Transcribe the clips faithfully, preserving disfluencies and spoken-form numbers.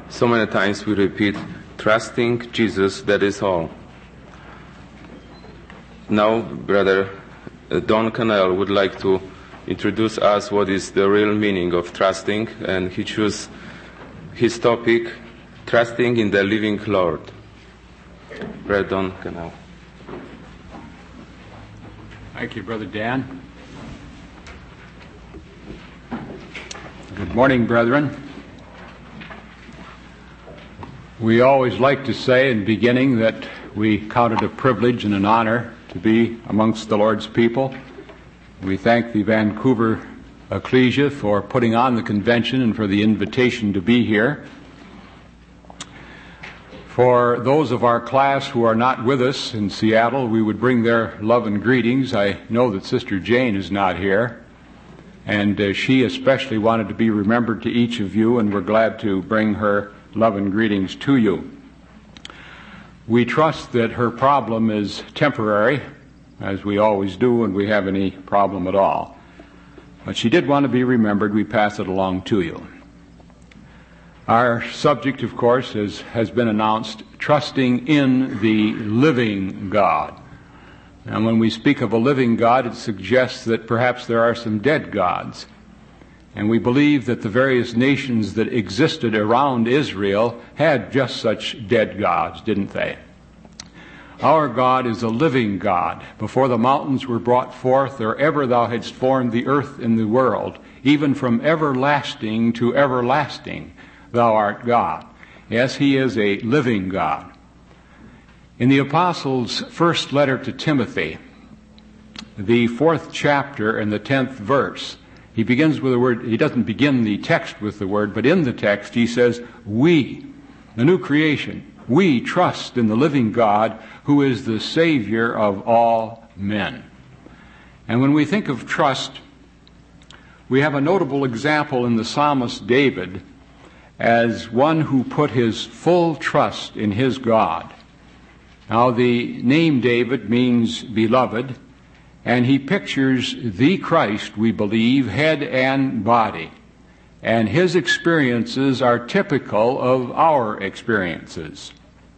So many times we repeat, trusting Jesus, that is all. Now, Brother Don Cannell would like to introduce us what is the real meaning of trusting, and he chose his topic, trusting in the living Lord. Brother Don Cannell. Thank you, Brother Dan. Good morning, brethren. We always like to say in beginning that we count it a privilege and an honor to be amongst the Lord's people. We thank the Vancouver Ecclesia for putting on the convention and for the invitation to be here. For those of our class who are not with us in Seattle, we would bring their love and greetings. I know that Sister Jane is not here, and uh, she especially wanted to be remembered to each of you, and we're glad to bring her love and greetings to you. We trust that her problem is temporary, as we always do when we have any problem at all. But she did want to be remembered. We pass it along to you. Our subject, of course, is, has been announced, trusting in the living God. And when we speak of a living God, it suggests that perhaps there are some dead gods. And we believe that the various nations that existed around Israel had just such dead gods, didn't they? Our God is a living God. Before the mountains were brought forth, or ever thou hadst formed the earth and the world, even from everlasting to everlasting, thou art God. Yes, he is a living God. In the Apostles' first letter to Timothy, the fourth chapter and the tenth verse, he begins with the word, he doesn't begin the text with the word, but in the text he says, we, the new creation, we trust in the living God who is the Savior of all men. And when we think of trust, we have a notable example in the psalmist David as one who put his full trust in his God. Now, the name David means beloved, and he pictures the Christ, we believe, head and body. And his experiences are typical of our experiences.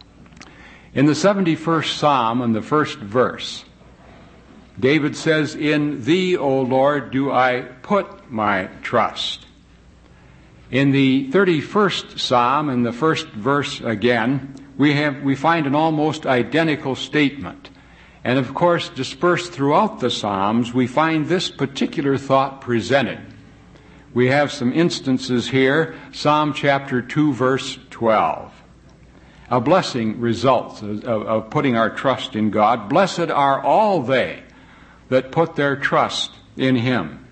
In the seventy-first Psalm, in the first verse, David says, in thee, O Lord, do I put my trust. In the thirty-first Psalm, in the first verse again, we have we find an almost identical statement. And of course, dispersed throughout the Psalms, we find this particular thought presented. We have some instances here, Psalm chapter two, verse twelve. A blessing results of, of putting our trust in God. Blessed are all they that put their trust in him.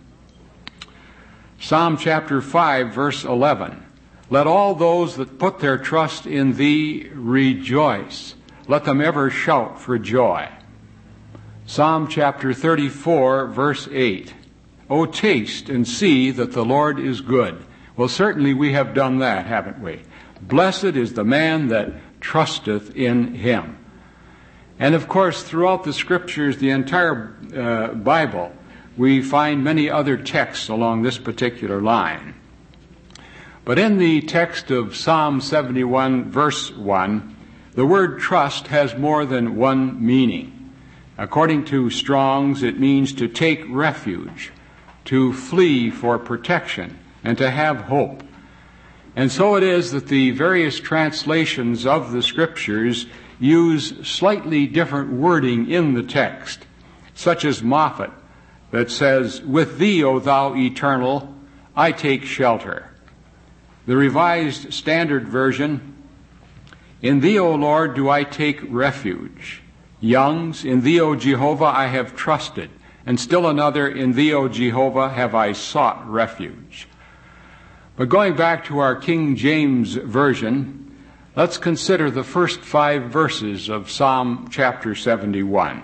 Psalm chapter five, verse eleven. Let all those that put their trust in thee rejoice. Let them ever shout for joy. Psalm chapter thirty-four, verse eight. O taste and see that the Lord is good. Well, certainly we have done that, haven't we? Blessed is the man that trusteth in him. And of course, throughout the Scriptures, the entire uh, Bible, we find many other texts along this particular line. But in the text of Psalm seventy-one, verse one, the word trust has more than one meaning. According to Strong's, it means to take refuge, to flee for protection, and to have hope. And so it is that the various translations of the Scriptures use slightly different wording in the text, such as Moffat, that says, with thee, O thou eternal, I take shelter. The Revised Standard Version, in thee, O Lord, do I take refuge. Young's, in thee, O Jehovah, I have trusted. And still another, in thee, O Jehovah, have I sought refuge. But going back to our King James Version, let's consider the first five verses of Psalm chapter seventy-one.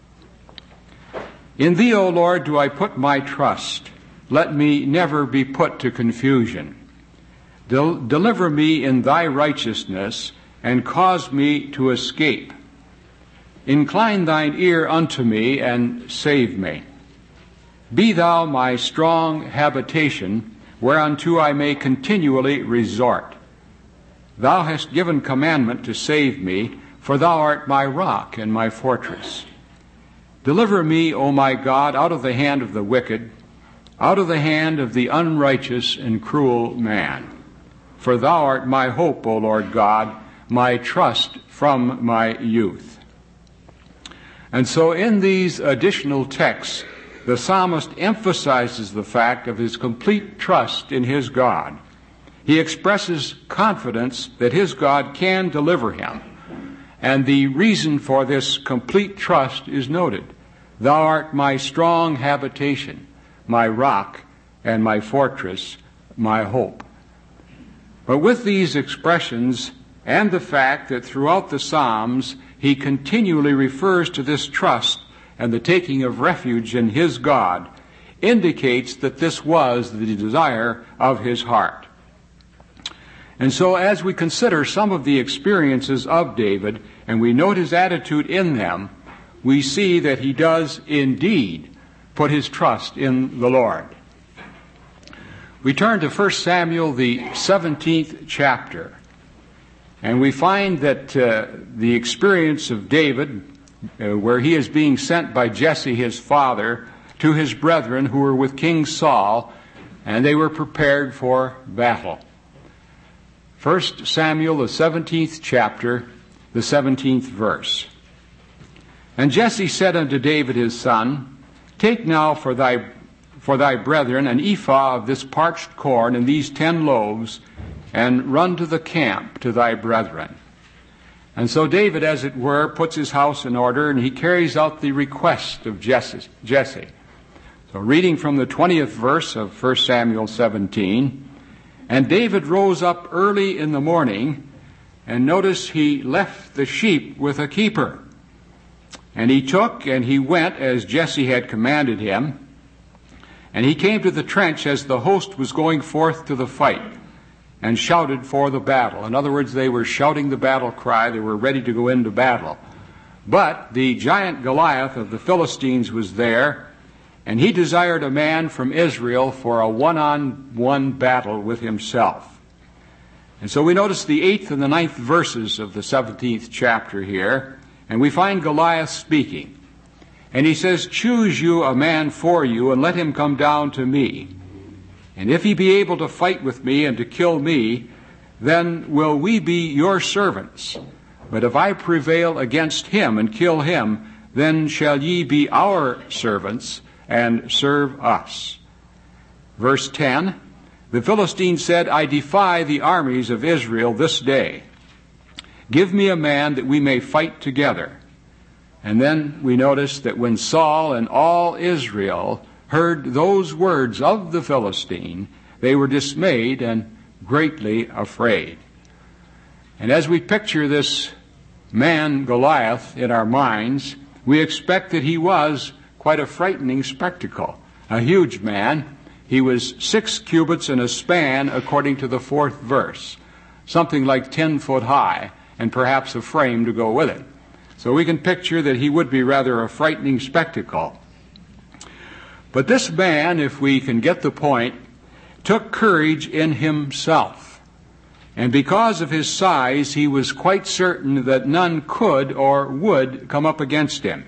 In thee, O Lord, do I put my trust. Let me never be put to confusion. Del- deliver me in thy righteousness, and cause me to escape. Incline thine ear unto me, and save me. Be thou my strong habitation, whereunto I may continually resort. Thou hast given commandment to save me, for thou art my rock and my fortress. Deliver me, O my God, out of the hand of the wicked, out of the hand of the unrighteous and cruel man. For thou art my hope, O Lord God, my trust from my youth. And so in these additional texts, the psalmist emphasizes the fact of his complete trust in his God. He expresses confidence that his God can deliver him. And the reason for this complete trust is noted. Thou art my strong habitation, my rock and my fortress, my hope. But with these expressions and the fact that throughout the Psalms he continually refers to this trust and the taking of refuge in his God, indicates that this was the desire of his heart. And so as we consider some of the experiences of David, and we note his attitude in them, we see that he does indeed put his trust in the Lord. We turn to First Samuel, the seventeenth chapter, and we find that uh, the experience of David, uh, where he is being sent by Jesse, his father, to his brethren who were with King Saul, and they were prepared for battle. First Samuel, the seventeenth chapter, the seventeenth verse. And Jesse said unto David his son, Take now for thy for thy brethren an ephah of this parched corn and these ten loaves, and run to the camp to thy brethren. And so David, as it were, puts his house in order, and he carries out the request of Jesse. Jesse. So reading from the twentieth verse of First Samuel seventeen, And David rose up early in the morning, and notice he left the sheep with a keeper. And he took and he went as Jesse had commanded him, and he came to the trench as the host was going forth to the fight, and shouted for the battle. In other words, they were shouting the battle cry. They were ready to go into battle. But the giant Goliath of the Philistines was there, and he desired a man from Israel for a one-on-one battle with himself. And so we notice the eighth and the ninth verses of the seventeenth chapter here, and we find Goliath speaking. And he says, Choose you a man for you, and let him come down to me. And if he be able to fight with me and to kill me, then will we be your servants. But if I prevail against him and kill him, then shall ye be our servants and serve us. Verse ten, The Philistine said, I defy the armies of Israel this day. Give me a man that we may fight together. And then we notice that when Saul and all Israel heard those words of the Philistine, they were dismayed and greatly afraid. And as we picture this man, Goliath, in our minds, we expect that he was quite a frightening spectacle. A huge man. He was six cubits in a span, according to the fourth verse. Something like ten foot high, and perhaps a frame to go with it. So we can picture that he would be rather a frightening spectacle. But this man, if we can get the point, took courage in himself. And because of his size, he was quite certain that none could or would come up against him.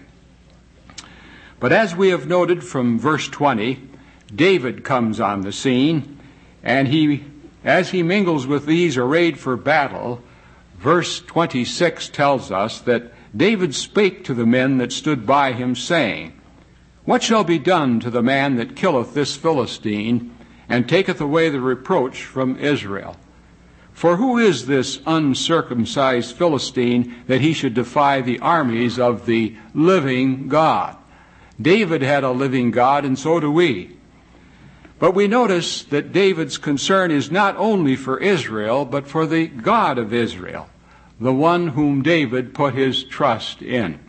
But as we have noted from verse twenty, David comes on the scene, and he, as he mingles with these arrayed for battle, verse twenty-six tells us that David spake to the men that stood by him, saying, What shall be done to the man that killeth this Philistine, and taketh away the reproach from Israel? For who is this uncircumcised Philistine that he should defy the armies of the living God? David had a living God, and so do we. But we notice that David's concern is not only for Israel, but for the God of Israel, the one whom David put his trust in.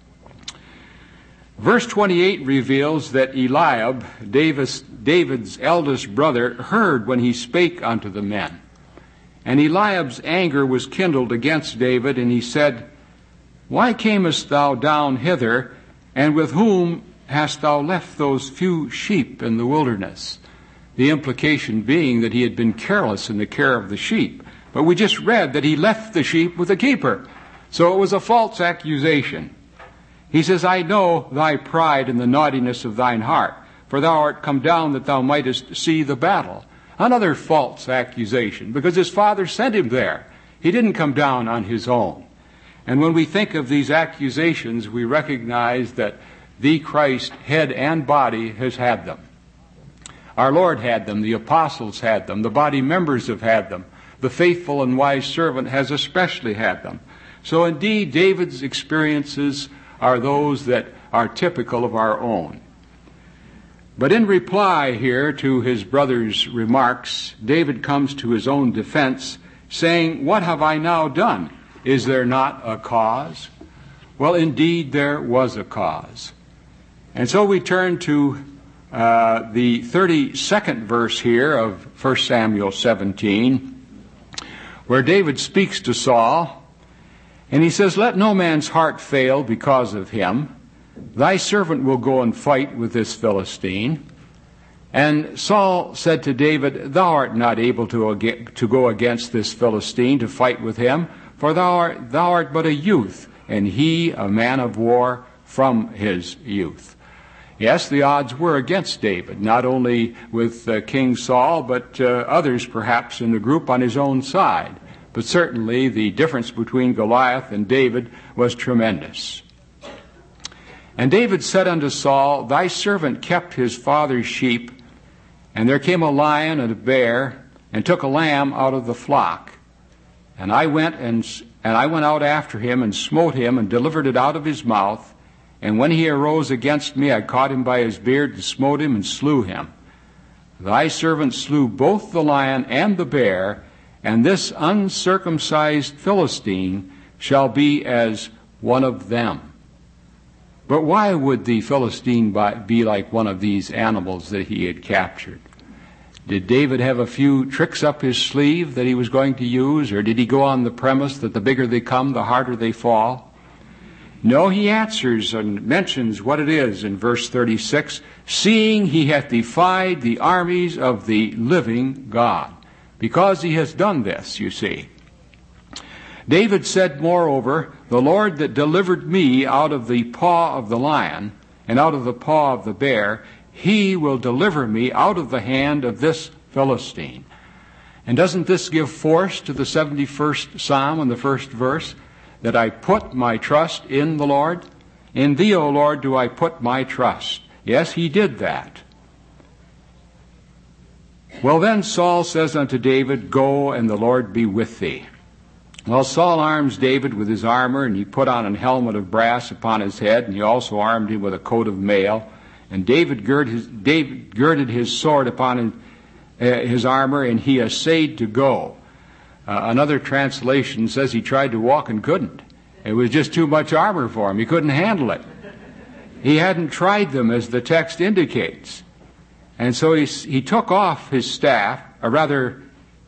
Verse twenty-eight reveals that Eliab, David's, David's eldest brother, heard when he spake unto the men. And Eliab's anger was kindled against David, and he said, Why camest thou down hither, and with whom hast thou left those few sheep in the wilderness? The implication being that he had been careless in the care of the sheep. But we just read that he left the sheep with the keeper. So it was a false accusation. He says, I know thy pride and the naughtiness of thine heart, for thou art come down that thou mightest see the battle. Another false accusation, because his father sent him there. He didn't come down on his own. And when we think of these accusations, we recognize that the Christ, head and body, has had them. Our Lord had them. The apostles had them. The body members have had them. The faithful and wise servant has especially had them. So indeed, David's experiences are those that are typical of our own. But in reply here to his brother's remarks, David comes to his own defense, saying, what have I now done? Is there not a cause? Well, indeed, there was a cause. And so we turn to uh, the thirty-second verse here of First Samuel seventeen, where David speaks to Saul, and he says, let no man's heart fail because of him. Thy servant will go and fight with this Philistine. And Saul said to David, thou art not able to, to go against this Philistine to fight with him, for thou art, thou art but a youth, and he a man of war from his youth. Yes, the odds were against David, not only with uh, King Saul, but uh, others perhaps in the group on his own side. But certainly the difference between Goliath and David was tremendous. And David said unto Saul, thy servant kept his father's sheep, and there came a lion and a bear, and took a lamb out of the flock. And I went and and I went out after him, and smote him, and delivered it out of his mouth. And when he arose against me, I caught him by his beard, and smote him, and slew him. Thy servant slew both the lion and the bear, and this uncircumcised Philistine shall be as one of them. But why would the Philistine be like one of these animals that he had captured? Did David have a few tricks up his sleeve that he was going to use, or did he go on the premise that the bigger they come, the harder they fall? No, he answers and mentions what it is in verse thirty-six, seeing he hath defied the armies of the living God. Because he has done this, you see. David said, moreover, the Lord that delivered me out of the paw of the lion and out of the paw of the bear, he will deliver me out of the hand of this Philistine. And doesn't this give force to the seventy-first Psalm in the first verse? That I put my trust in the Lord? In thee, O Lord, do I put my trust. Yes, he did that. Well, then Saul says unto David, go, and the Lord be with thee. Well, Saul arms David with his armor, and he put on an helmet of brass upon his head, and he also armed him with a coat of mail. And David, gird his, David girded his sword upon his, uh, his armor, and he essayed to go. Uh, another translation says he tried to walk and couldn't. It was just too much armor for him. He couldn't handle it. He hadn't tried them, as the text indicates. And so he, he took off his staff, or rather,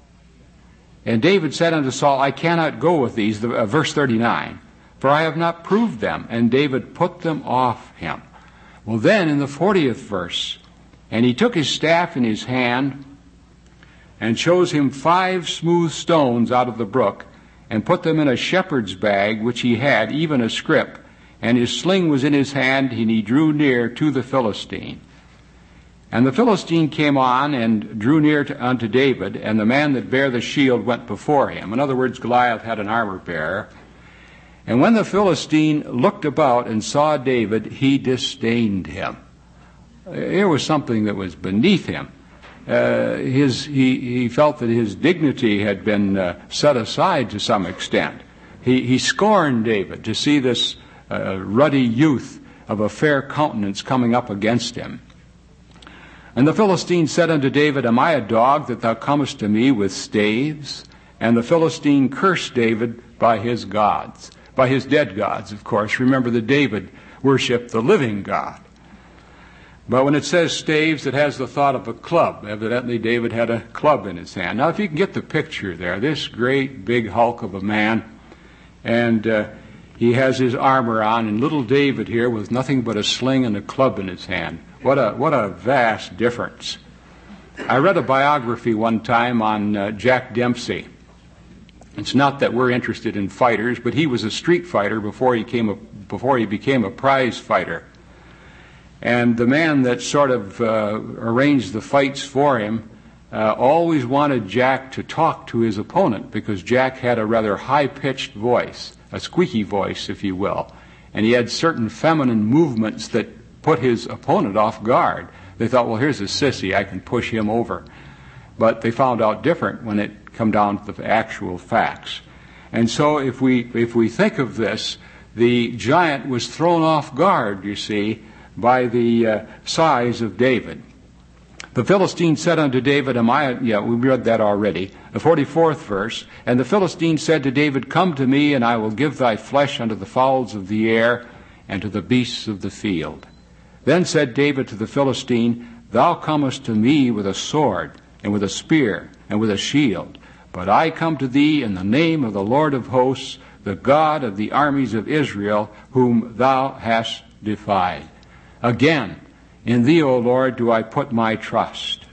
and David said unto Saul, I cannot go with these, the, uh, verse thirty-nine, for I have not proved them. And David put them off him. Well, then in the fortieth verse, and he took his staff in his hand, and chose him five smooth stones out of the brook, and put them in a shepherd's bag which he had, even a scrip, and his sling was in his hand, and he drew near to the Philistine. And the Philistine came on and drew near to, unto David, and the man that bare the shield went before him. In other words, Goliath had an armor bearer. And when the Philistine looked about and saw David, he disdained him. Here was something that was beneath him. Uh, his, he, he felt that his dignity had been uh, set aside to some extent. He, he scorned David to see this uh, ruddy youth of a fair countenance coming up against him. And the Philistine said unto David, am I a dog that thou comest to me with staves? And the Philistine cursed David by his gods, by his dead gods, of course. Remember that David worshipped the living God. But when it says staves, it has the thought of a club. Evidently, David had a club in his hand. Now, if you can get the picture there, this great big hulk of a man, and uh, he has his armor on, and little David here with nothing but a sling and a club in his hand. What a what a vast difference. I read a biography one time on uh, Jack Dempsey. It's not that we're interested in fighters, but he was a street fighter before he came a, before he became a prize fighter. And the man that sort of uh, arranged the fights for him uh, always wanted Jack to talk to his opponent, because Jack had a rather high-pitched voice, a squeaky voice, if you will. And he had certain feminine movements that put his opponent off guard. They thought, well, here's a sissy, I can push him over. But they found out different when it come down to the actual facts. And so if we if we think of this, the giant was thrown off guard, you see, by the uh, size of David. The Philistine said unto David, am I, yeah, we read that already, the forty-fourth verse, and the Philistine said to David, come to me, and I will give thy flesh unto the fowls of the air, and to the beasts of the field. Then said David to the Philistine, thou comest to me with a sword, and with a spear, and with a shield, but I come to thee in the name of the Lord of hosts, the God of the armies of Israel, whom thou hast defied. Again, in thee, O Lord, do I put my trust.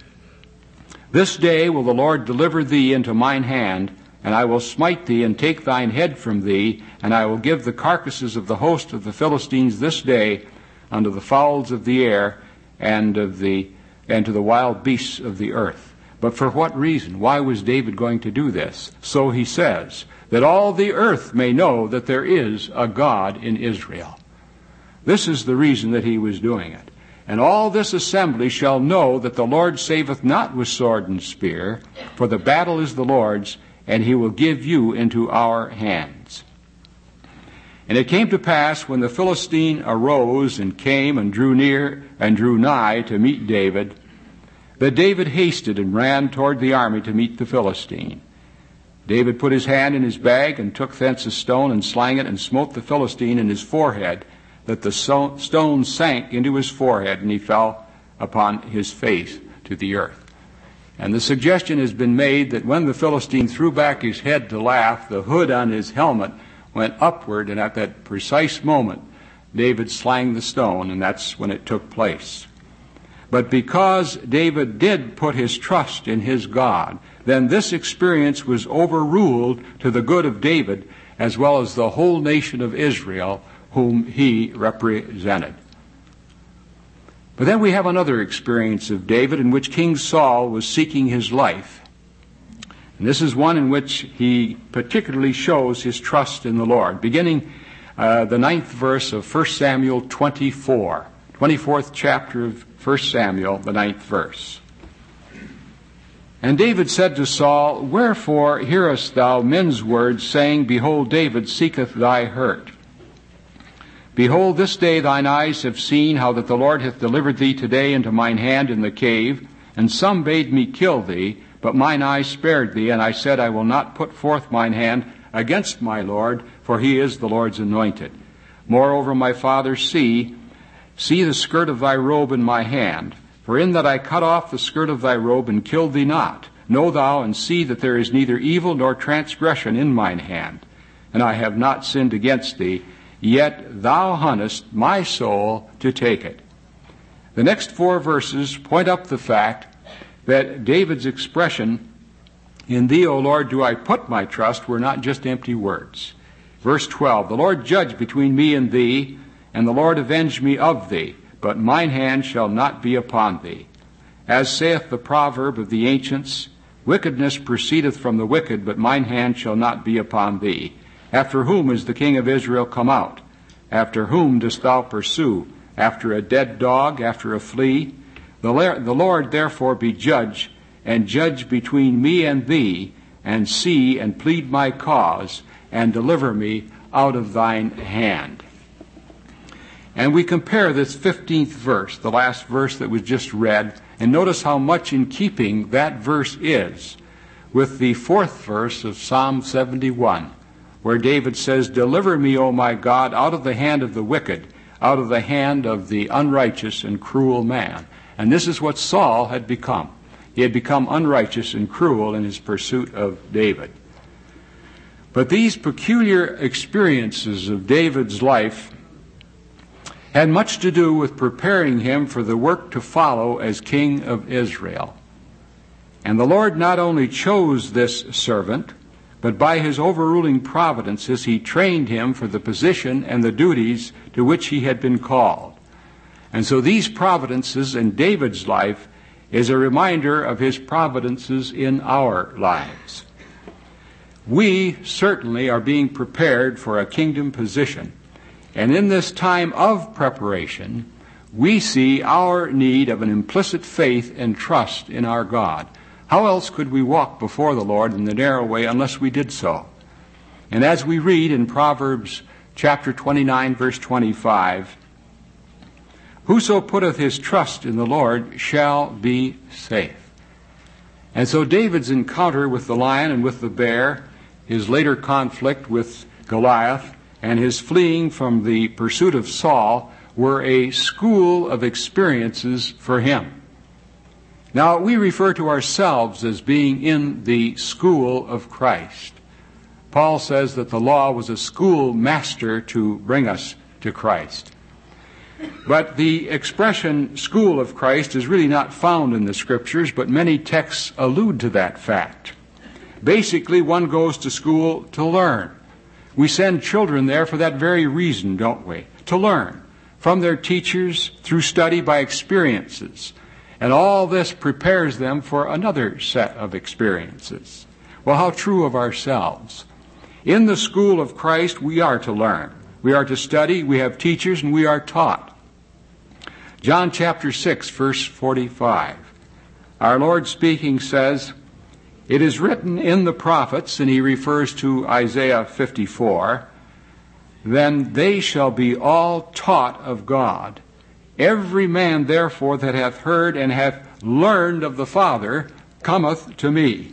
This day will the Lord deliver thee into mine hand, and I will smite thee and take thine head from thee, and I will give the carcasses of the host of the Philistines this day unto the fowls of the air and of the and to the wild beasts of the earth. But for what reason? Why was David going to do this? So he says, that all the earth may know that there is a God in Israel. This is the reason that he was doing it. And all this assembly shall know that the Lord saveth not with sword and spear, for the battle is the Lord's, and he will give you into our hands. And it came to pass, when the Philistine arose and came and drew near and drew nigh to meet David, that David hasted and ran toward the army to meet the Philistine. David put his hand in his bag and took thence a stone and slang it and smote the Philistine in his forehead, that the stone sank into his forehead, and he fell upon his face to the earth. And the suggestion has been made that when the Philistine threw back his head to laugh, the hood on his helmet went upward, and at that precise moment, David slang the stone, and that's when it took place. But because David did put his trust in his God, then this experience was overruled to the good of David, as well as the whole nation of Israel, whom he represented. But then we have another experience of David in which King Saul was seeking his life. And this is one in which he particularly shows his trust in the Lord. Beginning uh, the ninth verse of First Samuel twenty-four, twenty-fourth chapter of First Samuel, the ninth verse. And David said to Saul, wherefore hearest thou men's words, saying, behold, David seeketh thy hurt? Behold, this day thine eyes have seen how that the Lord hath delivered thee today into mine hand in the cave, and some bade me kill thee, but mine eyes spared thee, and I said, I will not put forth mine hand against my Lord, for he is the Lord's anointed. Moreover, my father, see, see the skirt of thy robe in my hand, for in that I cut off the skirt of thy robe and killed thee not. Know thou and see that there is neither evil nor transgression in mine hand, and I have not sinned against thee, yet thou huntest my soul to take it. The next four verses point up the fact that David's expression, in thee, O Lord, do I put my trust, were not just empty words. Verse twelve, the Lord judge between me and thee, and the Lord avenge me of thee, but mine hand shall not be upon thee. As saith the proverb of the ancients, wickedness proceedeth from the wicked, but mine hand shall not be upon thee. After whom is the king of Israel come out? After whom dost thou pursue? After a dead dog, after a flea? The Lord therefore be judge, and judge between me and thee, and see and plead my cause, and deliver me out of thine hand. And we compare this fifteenth verse, the last verse that was just read, and notice how much in keeping that verse is with the fourth verse of Psalm seventy-one. Where David says, deliver me, O my God, out of the hand of the wicked, out of the hand of the unrighteous and cruel man. And this is what Saul had become. He had become unrighteous and cruel in his pursuit of David. But these peculiar experiences of David's life had much to do with preparing him for the work to follow as king of Israel. And the Lord not only chose this servant, but by his overruling providences he trained him for the position and the duties to which he had been called. And so these providences in David's life is a reminder of his providences in our lives. We certainly are being prepared for a kingdom position. And in this time of preparation, we see our need of an implicit faith and trust in our God. How else could we walk before the Lord in the narrow way unless we did so? And as we read in Proverbs chapter twenty-nine, verse twenty-five, whoso putteth his trust in the Lord shall be safe. And so David's encounter with the lion and with the bear, his later conflict with Goliath, and his fleeing from the pursuit of Saul were a school of experiences for him. Now, we refer to ourselves as being in the school of Christ. Paul says that the law was a schoolmaster to bring us to Christ. But the expression school of Christ is really not found in the Scriptures, but many texts allude to that fact. Basically, one goes to school to learn. We send children there for that very reason, don't we? To learn from their teachers through study by experiences. And all this prepares them for another set of experiences. Well, how true of ourselves. In the school of Christ, we are to learn. We are to study, we have teachers, and we are taught. John chapter six, verse forty-five. Our Lord speaking says, "It is written in the prophets," and he refers to Isaiah fifty-four, "then they shall be all taught of God. Every man therefore that hath heard and hath learned of the Father cometh to me."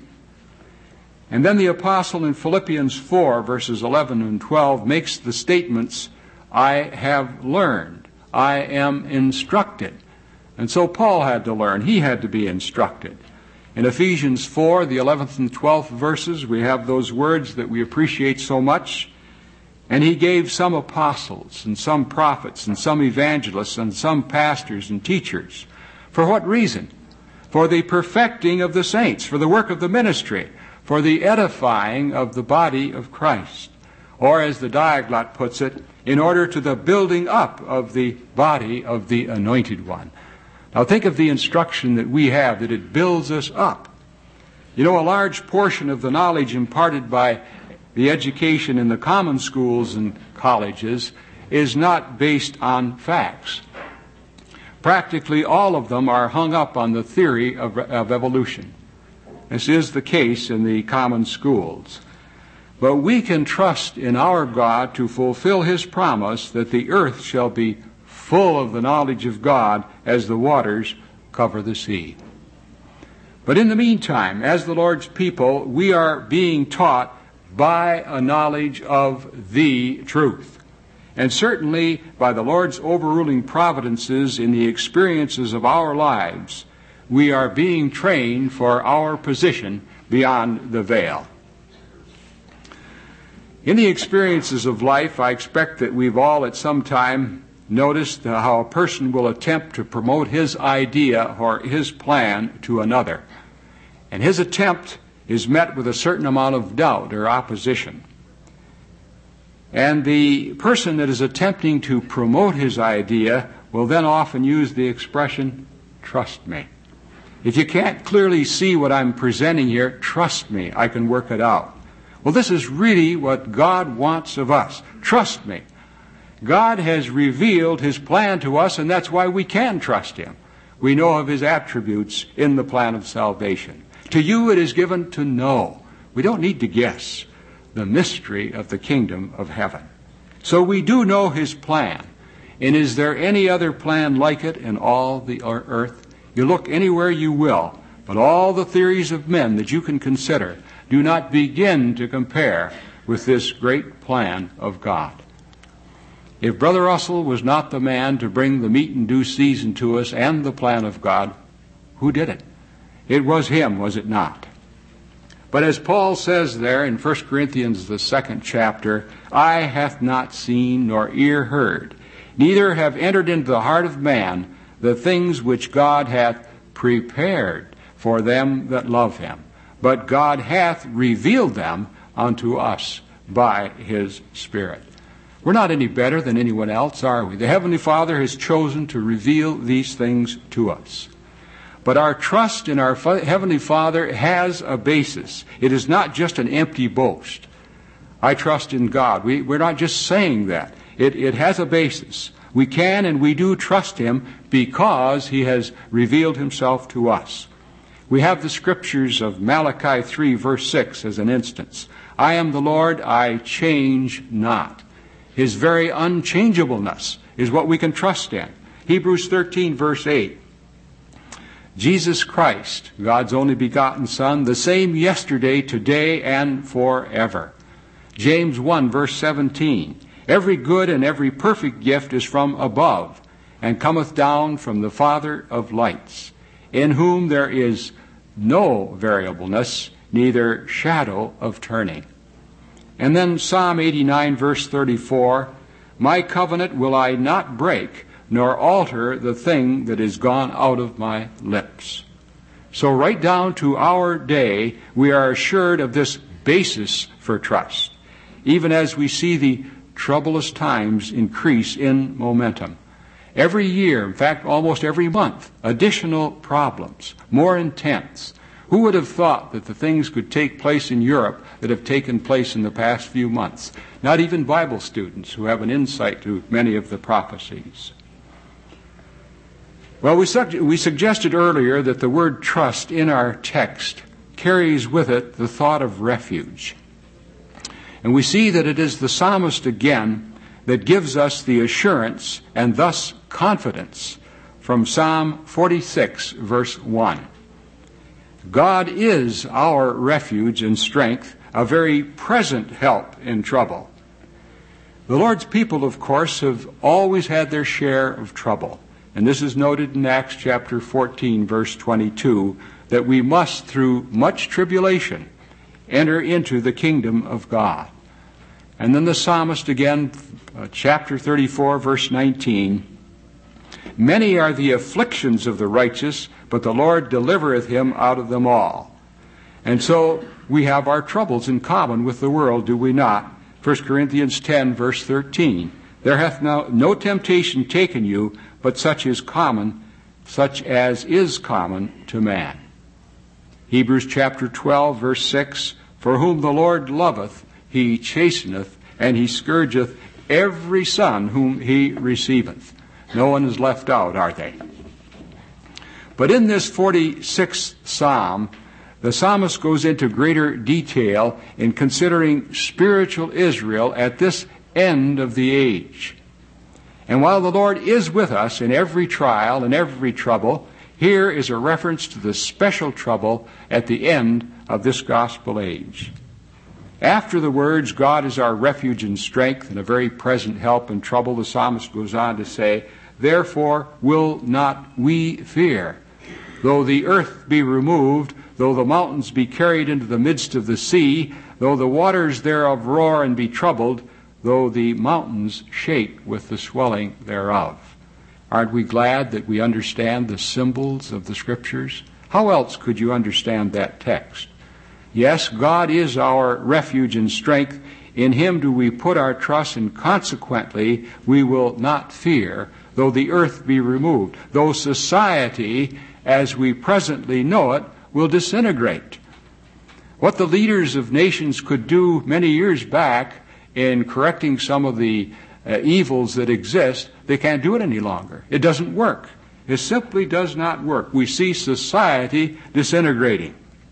And then the apostle in Philippians four, verses eleven and twelve, makes the statements, "I have learned, I am instructed." And so Paul had to learn, he had to be instructed. In Ephesians four, the eleventh and twelfth verses, we have those words that we appreciate so much. "And he gave some apostles, and some prophets, and some evangelists, and some pastors and teachers." For what reason? For the perfecting of the saints, for the work of the ministry, for the edifying of the body of Christ. Or as the Diaglott puts it, in order to the building up of the body of the Anointed One. Now think of the instruction that we have, that it builds us up. You know, a large portion of the knowledge imparted by the education in the common schools and colleges is not based on facts. Practically all of them are hung up on the theory of, of evolution. This is the case in the common schools. But we can trust in our God to fulfill His promise that the earth shall be full of the knowledge of God as the waters cover the sea. But in the meantime, as the Lord's people, we are being taught by a knowledge of the truth. And certainly by the Lord's overruling providences in the experiences of our lives, we are being trained for our position beyond the veil. In the experiences of life, I expect that we've all at some time noticed how a person will attempt to promote his idea or his plan to another. And his attempt is met with a certain amount of doubt or opposition. And the person that is attempting to promote his idea will then often use the expression, "Trust me. If you can't clearly see what I'm presenting here, trust me, I can work it out." Well, this is really what God wants of us. Trust me. God has revealed His plan to us, and that's why we can trust Him. We know of His attributes in the plan of salvation. To you it is given to know. We don't need to guess the mystery of the kingdom of heaven. So we do know His plan. And is there any other plan like it in all the earth? You look anywhere you will, but all the theories of men that you can consider do not begin to compare with this great plan of God. If Brother Russell was not the man to bring the meat in due season to us and the plan of God, who did it? It was him, was it not? But as Paul says there in First Corinthians, the second chapter, "Eye hath not seen, nor ear heard, neither have entered into the heart of man the things which God hath prepared for them that love Him. But God hath revealed them unto us by His Spirit. We're not any better than anyone else, are we? The Heavenly Father has chosen to reveal these things to us. But our trust in our Heavenly Father has a basis. It is not just an empty boast. I trust in God. We, we're not just saying that. It, it has a basis. We can and we do trust Him because He has revealed Himself to us. We have the scriptures of Malachi three, verse six as an instance. I am the Lord, I change not. His very unchangeableness is what we can trust in. Hebrews thirteen, verse eight. Jesus Christ, God's only begotten Son, the same yesterday, today, and forever. James one, verse seventeen. Every good and every perfect gift is from above, and cometh down from the Father of lights, in whom there is no variableness, neither shadow of turning. And then Psalm eighty-nine, verse thirty-four, my covenant will I not break, nor alter the thing that is gone out of my lips. So right down to our day, we are assured of this basis for trust, even as we see the troublous times increase in momentum. Every year, in fact, almost every month, additional problems, more intense. Who would have thought that the things could take place in Europe that have taken place in the past few months? Not even Bible students who have an insight to many of the prophecies. Well, we, su- we suggested earlier that the word trust in our text carries with it the thought of refuge. And we see that it is the psalmist again that gives us the assurance and thus confidence from Psalm forty-six, verse one. God is our refuge and strength, a very present help in trouble. The Lord's people, of course, have always had their share of trouble. And this is noted in Acts chapter fourteen, verse twenty-two, that we must, through much tribulation, enter into the kingdom of God. And then the psalmist again, uh, chapter thirty-four, verse nineteen, many are the afflictions of the righteous, but the Lord delivereth him out of them all. And so we have our troubles in common with the world, do we not? First Corinthians ten, verse thirteen. There hath now no temptation taken you, but such is common, such as is common to man. Hebrews chapter twelve, verse six, for whom the Lord loveth, He chasteneth, and He scourgeth every son whom He receiveth. No one is left out, are they? But in this forty-sixth Psalm, the psalmist goes into greater detail in considering spiritual Israel at this end of the age. And while the Lord is with us in every trial and every trouble, here is a reference to the special trouble at the end of this gospel age. After the words, God is our refuge and strength and a very present help in trouble, the psalmist goes on to say, therefore will not we fear, though the earth be removed, though the mountains be carried into the midst of the sea, though the waters thereof roar and be troubled, though the mountains shake with the swelling thereof. Aren't we glad that we understand the symbols of the Scriptures? How else could you understand that text? Yes, God is our refuge and strength. In Him do we put our trust, and consequently we will not fear, though the earth be removed, though society, as we presently know it, will disintegrate. What the leaders of nations could do many years back in correcting some of the uh, evils that exist, they can't do it any longer. It doesn't work. It simply does not work. We see society disintegrating.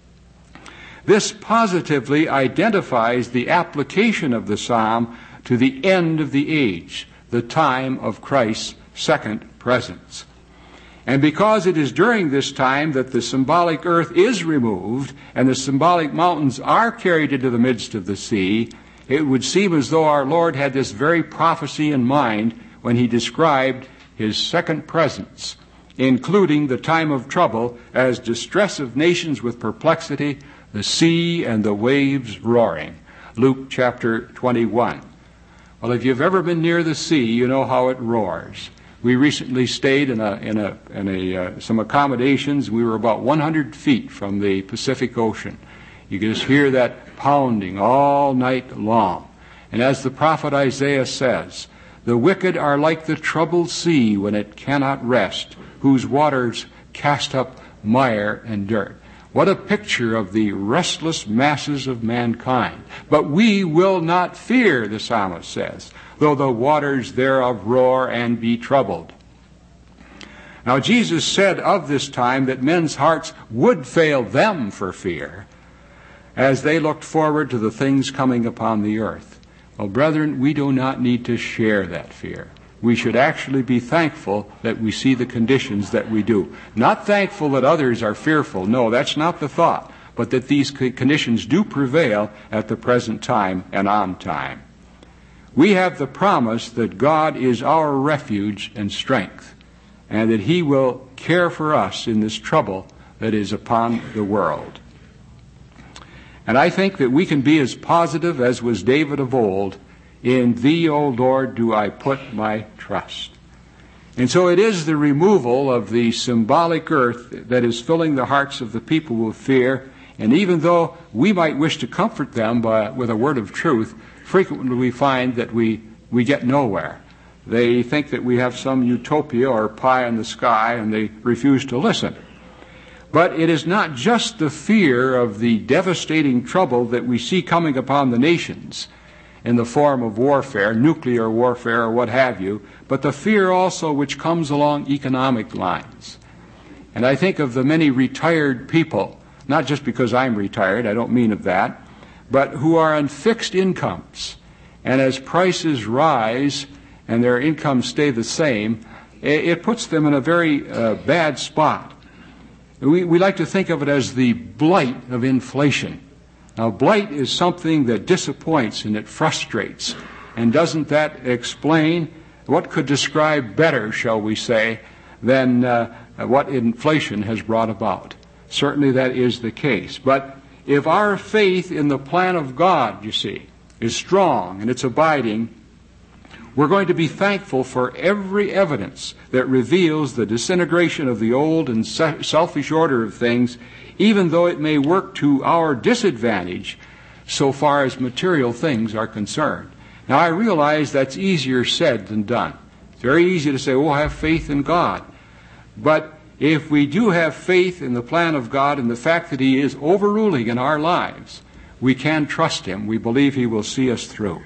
This positively identifies the application of the psalm to the end of the age, the time of Christ's second presence. And because it is during this time that the symbolic earth is removed and the symbolic mountains are carried into the midst of the sea, it would seem as though our Lord had this very prophecy in mind when He described His second presence, including the time of trouble as distress of nations with perplexity, the sea and the waves roaring. Luke chapter twenty-one. Well, if you've ever been near the sea, you know how it roars. We recently stayed in a in a in a uh, some accommodations. We were about one hundred feet from the Pacific Ocean, You can just hear that pounding all night long. And as the prophet Isaiah says, the wicked are like the troubled sea when it cannot rest, whose waters cast up mire and dirt. What a picture of the restless masses of mankind. But we will not fear, the psalmist says, though the waters thereof roar and be troubled. Now Jesus said of this time that men's hearts would fail them for fear as they looked forward to the things coming upon the earth. Well, brethren, we do not need to share that fear. We should actually be thankful that we see the conditions that we do. Not thankful that others are fearful. No, that's not the thought. But that these conditions do prevail at the present time and on time. We have the promise that God is our refuge and strength, and that He will care for us in this trouble that is upon the world. And I think that we can be as positive as was David of old, in Thee, O Lord, do I put my trust. And so it is the removal of the symbolic earth that is filling the hearts of the people with fear. And even though we might wish to comfort them by, with a word of truth, frequently we find that we, we get nowhere. They think that we have some utopia or pie in the sky, and they refuse to listen. But it is not just the fear of the devastating trouble that we see coming upon the nations in the form of warfare, nuclear warfare or what have you, but the fear also which comes along economic lines. And I think of the many retired people, not just because I'm retired, I don't mean of that, but who are on fixed incomes. And as prices rise and their incomes stay the same, it puts them in a very uh, bad spot. We, we like to think of it as the blight of inflation. Now, blight is something that disappoints and it frustrates. And doesn't that explain what could describe better, shall we say, than uh, what inflation has brought about? Certainly that is the case. But if our faith in the plan of God, you see, is strong and it's abiding, we're going to be thankful for every evidence that reveals the disintegration of the old and selfish order of things, even though it may work to our disadvantage so far as material things are concerned. Now, I realize that's easier said than done. It's very easy to say, oh, have faith in God. But if we do have faith in the plan of God and the fact that He is overruling in our lives, we can trust Him. We believe He will see us through.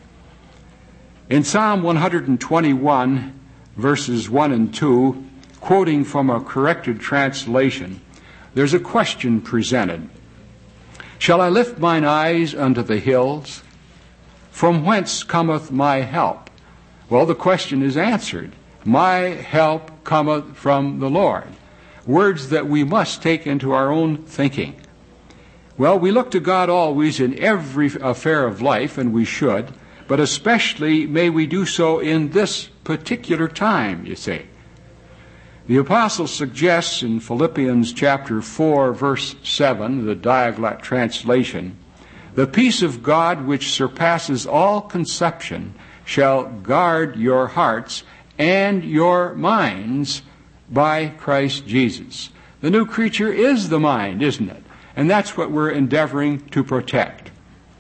In Psalm one twenty-one, verses one and two, quoting from a corrected translation, there's a question presented. Shall I lift mine eyes unto the hills? From whence cometh my help? Well, the question is answered. My help cometh from the Lord. Words that we must take into our own thinking. Well, we look to God always in every affair of life, and we should, but especially may we do so in this particular time, you see. The apostle suggests in Philippians chapter four, verse seven, the Diaglott translation, the peace of God which surpasses all conception shall guard your hearts and your minds by Christ Jesus. The new creature is the mind, isn't it? And that's what we're endeavoring to protect.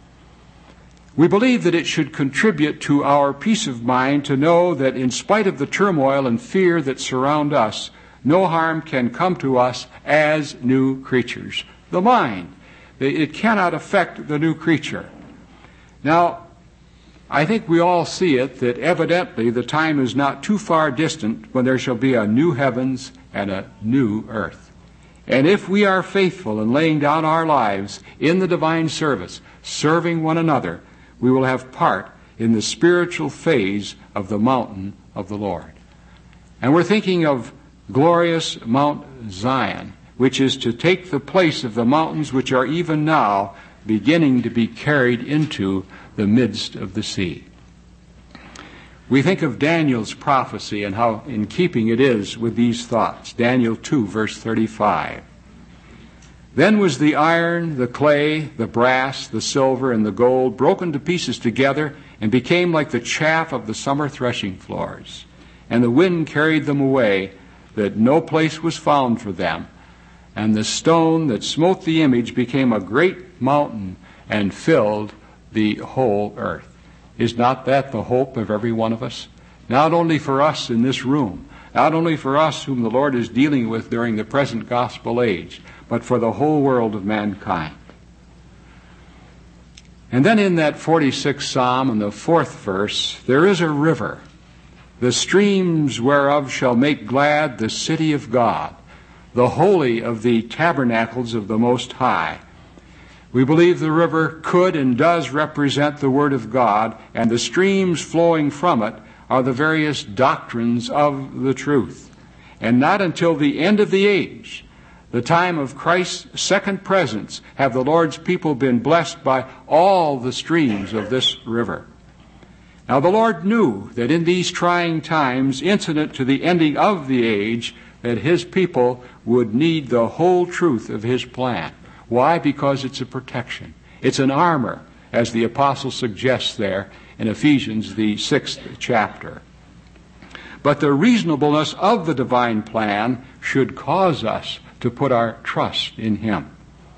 We believe that it should contribute to our peace of mind to know that in spite of the turmoil and fear that surround us, no harm can come to us as new creatures. The mind, it cannot affect the new creature. Now, I think we all see it that evidently the time is not too far distant when there shall be a new heavens and a new earth. And if we are faithful in laying down our lives in the divine service, serving one another, we will have part in the spiritual phase of the mountain of the Lord. And we're thinking of glorious Mount Zion, which is to take the place of the mountains which are even now beginning to be carried into the midst of the sea. We think of Daniel's prophecy and how in keeping it is with these thoughts. Daniel two, verse thirty-five. Then was the iron, the clay, the brass, the silver, and the gold broken to pieces together and became like the chaff of the summer threshing floors. And the wind carried them away, that no place was found for them. and the stone that smote the image became a great mountain and filled the whole earth. Is not that the hope of every one of us? Not only for us in this room, not only for us whom the Lord is dealing with during the present gospel age, but for the whole world of mankind. And then in that forty-sixth Psalm, in the fourth verse, there is a river, the streams whereof shall make glad the city of God, the holy of the tabernacles of the Most High. We believe the river could and does represent the Word of God, and the streams flowing from it are the various doctrines of the truth. And not until the end of the age, the time of Christ's second presence, have the Lord's people been blessed by all the streams of this river. Now the Lord knew that in these trying times, incident to the ending of the age, that His people would need the whole truth of His plan. Why? Because it's a protection. It's an armor, as the apostle suggests there in Ephesians, the sixth chapter. But the reasonableness of the divine plan should cause us to put our trust in Him.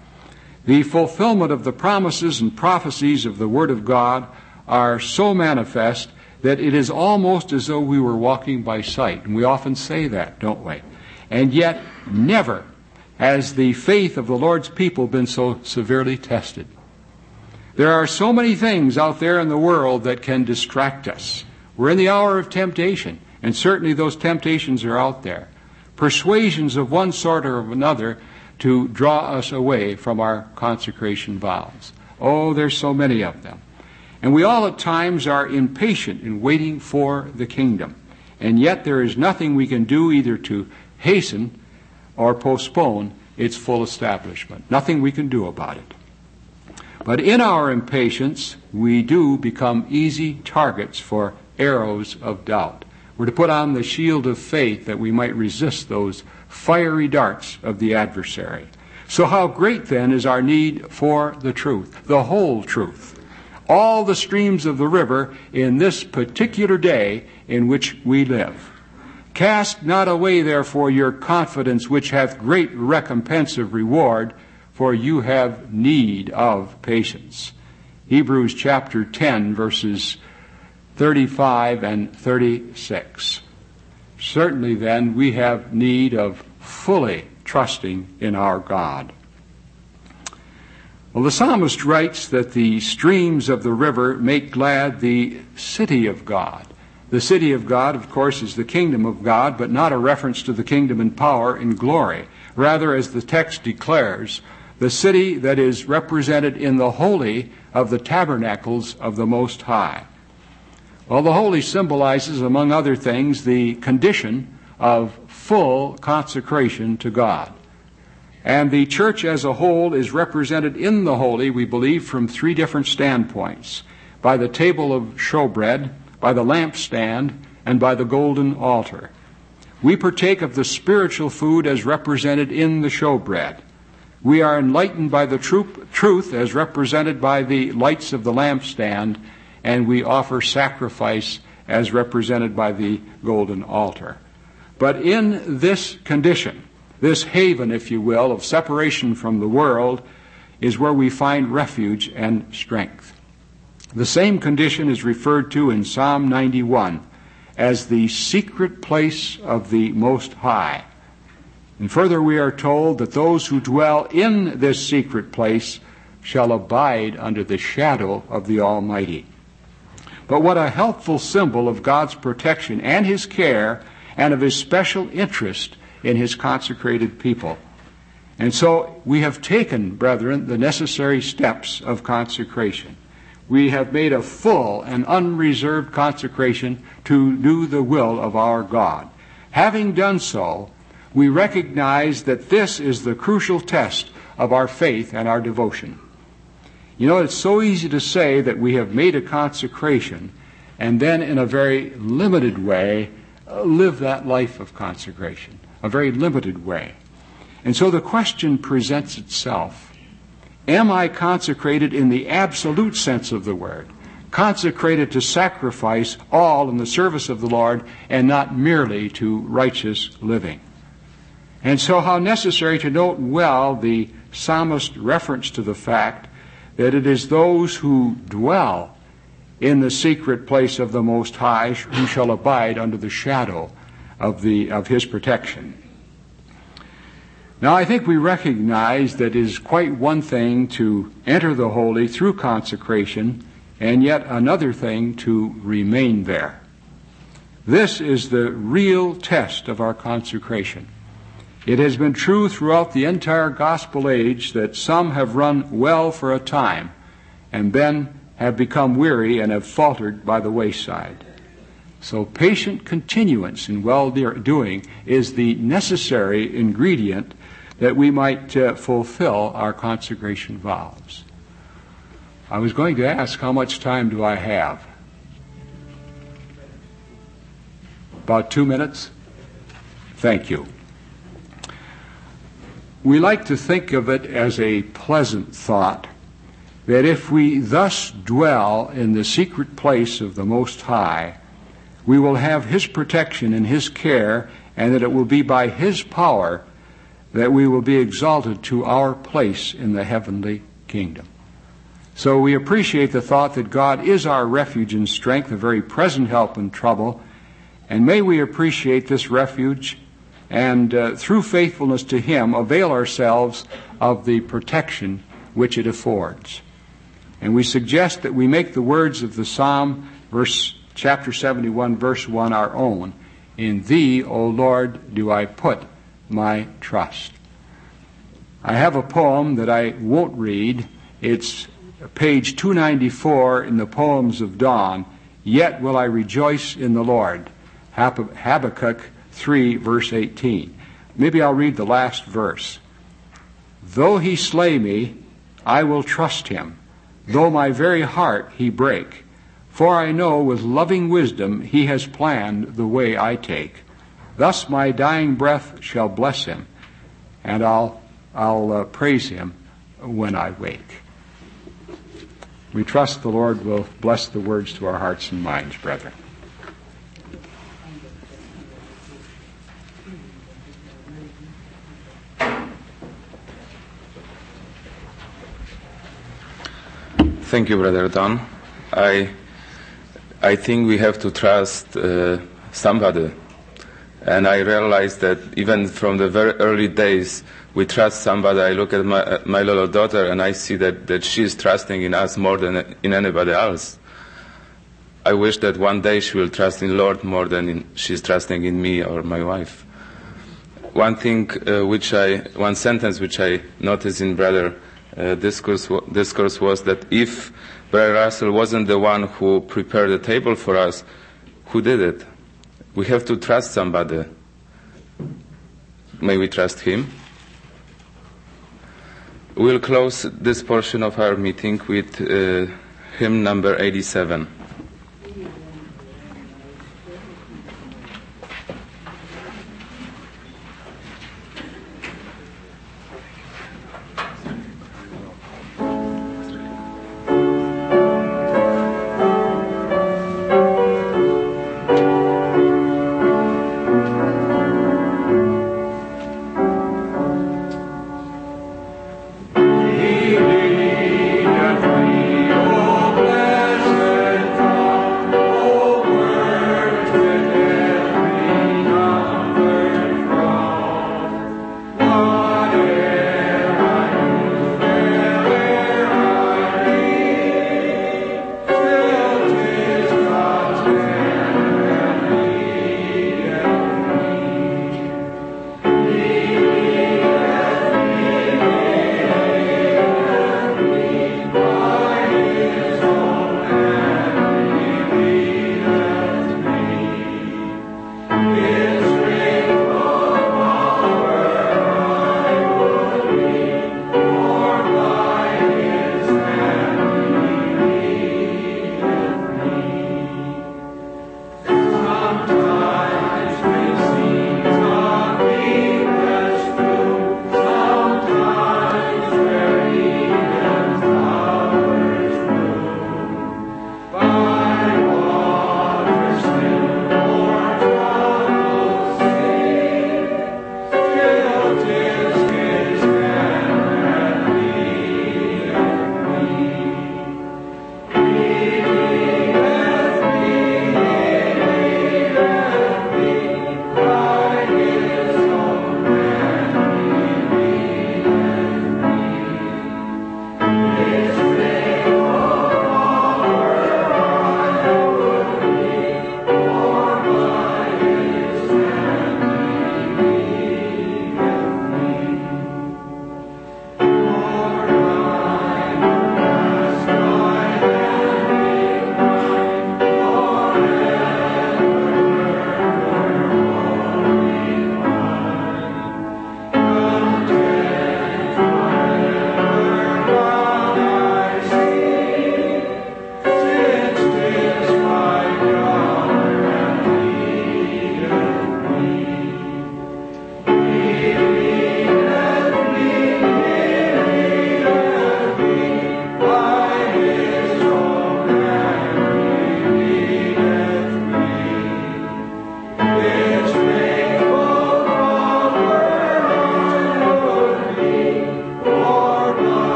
The fulfillment of the promises and prophecies of the Word of God are so manifest that it is almost as though we were walking by sight. And we often say that, don't we? And yet, never has the faith of the Lord's people been so severely tested. There are so many things out there in the world that can distract us. We're in the hour of temptation, and certainly those temptations are out there. Persuasions of one sort or of another to draw us away from our consecration vows. Oh, there's so many of them. And we all at times are impatient in waiting for the kingdom. And yet there is nothing we can do either to hasten or postpone its full establishment. Nothing we can do about it. But in our impatience, we do become easy targets for arrows of doubt. We're to put on the shield of faith that we might resist those fiery darts of the adversary. So how great then is our need for the truth, the whole truth. All the streams of the river in this particular day in which we live. Cast not away, therefore, your confidence, which hath great recompense of reward, for you have need of patience. Hebrews chapter ten, verses thirty-five and thirty-six. Certainly, then, we have need of fully trusting in our God. Well, the psalmist writes that the streams of the river make glad the city of God. The city of God, of course, is the kingdom of God, but not a reference to the kingdom and power and glory. Rather, as the text declares, the city that is represented in the holy of the tabernacles of the Most High. Well, the holy symbolizes, among other things, the condition of full consecration to God. And the church as a whole is represented in the holy, we believe, from three different standpoints. By the table of showbread, by the lampstand, and by the golden altar. We partake of the spiritual food as represented in the showbread. We are enlightened by the truth as represented by the lights of the lampstand, and we offer sacrifice as represented by the golden altar. But in this condition, this haven, if you will, of separation from the world, is where we find refuge and strength. The same condition is referred to in Psalm ninety-one as the secret place of the Most High. And further we are told that those who dwell in this secret place shall abide under the shadow of the Almighty. But what a helpful symbol of God's protection and His care and of His special interest in His consecrated people. And so we have taken, brethren, the necessary steps of consecration. We have made a full and unreserved consecration to do the will of our God. Having done so, we recognize that this is the crucial test of our faith and our devotion. You know, it's so easy to say that we have made a consecration and then in a very limited way live that life of consecration, a very limited way. And so the question presents itself. Am I consecrated in the absolute sense of the word? Consecrated to sacrifice all in the service of the Lord and not merely to righteous living? And so how necessary to note well the psalmist's reference to the fact that it is those who dwell in the secret place of the Most High who shall abide under the shadow of the of his protection. Now, I think we recognize that it is quite one thing to enter the holy through consecration, and yet another thing to remain there. This is the real test of our consecration. It has been true throughout the entire gospel age that some have run well for a time and then have become weary and have faltered by the wayside. So patient continuance in well-doing is the necessary ingredient that we might uh, fulfill our consecration vows. I was going to ask, how much time do I have? About two minutes? Thank you. We like to think of it as a pleasant thought that if we thus dwell in the secret place of the Most High, we will have his protection and his care, and that it will be by his power that we will be exalted to our place in the heavenly kingdom. So we appreciate the thought that God is our refuge and strength, a very present help in trouble, and may we appreciate this refuge and uh, through faithfulness to him avail ourselves of the protection which it affords. And we suggest that we make the words of the Psalm, verse chapter seventy-one, verse one, our own. In thee, O Lord, do I put my trust. I have a poem that I won't read. It's page two ninety-four in the Poems of Dawn. Yet will I rejoice in the Lord. Hab- Habakkuk three, verse eighteen. Maybe I'll read the last verse. Though he slay me, I will trust him. Though my very heart he break. For I know with loving wisdom he has planned the way I take. Thus my dying breath shall bless him, and I'll, I'll uh, praise him when I wake. We trust the Lord will bless the words to our hearts and minds, brethren. Thank you, Brother Don. I, I think we have to trust uh, somebody. And I realized that even from the very early days, we trust somebody. I look at my, uh, my little daughter and I see that, that she is trusting in us more than in anybody else. I wish that one day she will trust in the Lord more than in, she's trusting in me or my wife. One thing uh, which I, one sentence which I noticed in Brother uh, discourse, discourse was that if Brother Russell wasn't the one who prepared the table for us, who did it? We have to trust somebody. May we trust him? We'll close this portion of our meeting with uh, hymn number eighty-seven. He leadeth me, O blessed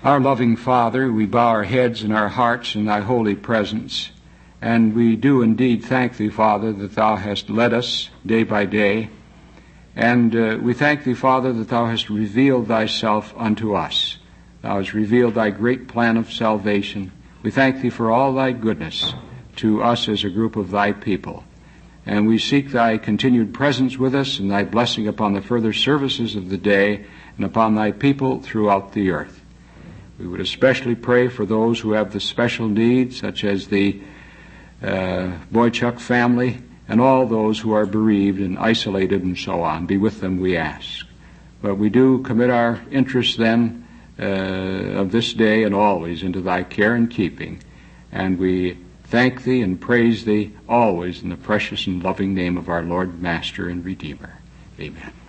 Our loving Father, we bow our heads and our hearts in thy holy presence, and we do indeed thank thee, Father, that thou hast led us day by day, and uh, we thank thee, Father, that thou hast revealed thyself unto us. Thou hast revealed thy great plan of salvation. We thank thee for all thy goodness to us as a group of thy people. And we seek thy continued presence with us and thy blessing upon the further services of the day and upon thy people throughout the earth. We would especially pray for those who have the special needs, such as the uh, Boychuk family and all those who are bereaved and isolated and so on. Be with them, we ask. But we do commit our interests then uh, of this day and always into thy care and keeping. And we thank thee and praise thee always in the precious and loving name of our Lord, Master, and Redeemer. Amen.